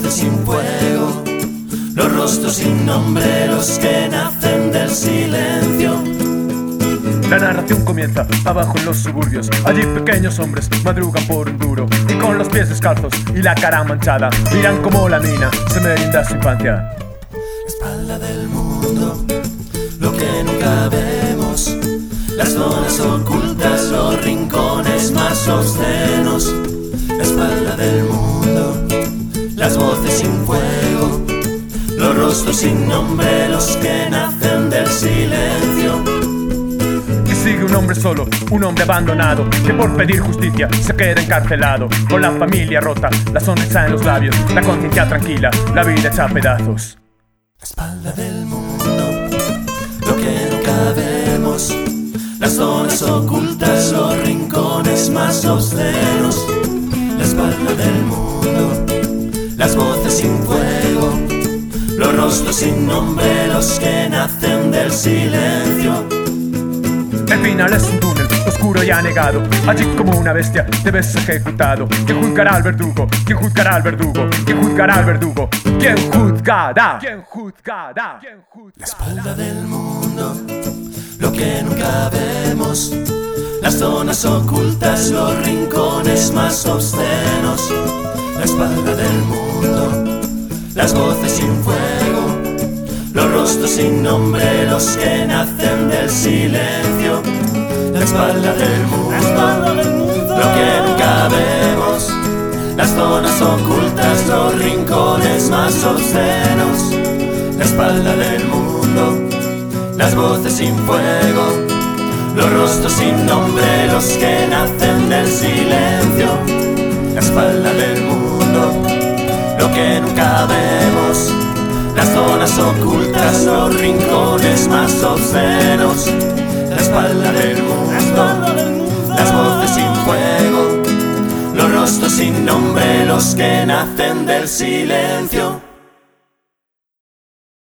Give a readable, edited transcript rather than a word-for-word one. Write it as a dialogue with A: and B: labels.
A: voces sin fuego, los rostros sin nombre, los que nacen del silencio.
B: La narración comienza abajo en los suburbios. Allí pequeños hombres madrugan por un duro y con los pies descalzos y la cara manchada miran como la mina se merienda su infancia.
A: La espalda del mundo, lo que nunca vemos, las zonas ocultas, los rincones más obscenos. La espalda del mundo, las voces sin fuego, los rostros sin nombre, los que nacen del silencio.
B: Y sigue un hombre solo, un hombre abandonado, que por pedir justicia se queda encarcelado, con la familia rota, la sonrisa en los labios, la conciencia tranquila, la vida hecha a pedazos.
A: La espalda del mundo, lo que nunca vemos, las zonas ocultas, los rincones más obscenos. La espalda del mundo, las voces sin fuego, los rostros sin nombre, los que nacen del silencio.
B: El final es un túnel oscuro y anegado. Allí como una bestia te ves ejecutado. ¿Quién juzgará al verdugo? ¿Quién juzgará al verdugo? ¿Quién juzgará al verdugo? ¿Quién juzgará? ¿Quién juzgará?
A: La espalda del mundo, lo que nunca vemos, las zonas ocultas, los rincones más obscenos. La espalda del mundo, las voces sin fuego, los rostros sin nombre, los que nacen del silencio. La espalda del mundo, lo que nunca vemos, las zonas ocultas, los rincones más obscenos. La espalda del mundo, las voces sin fuego, los rostros sin nombre, los que nacen del silencio. La espalda del mundo, lo que nunca vemos, las zonas ocultas, los rincones más obscenos. La espalda del mundo, las voces sin fuego, los rostros sin nombre, los que nacen del silencio.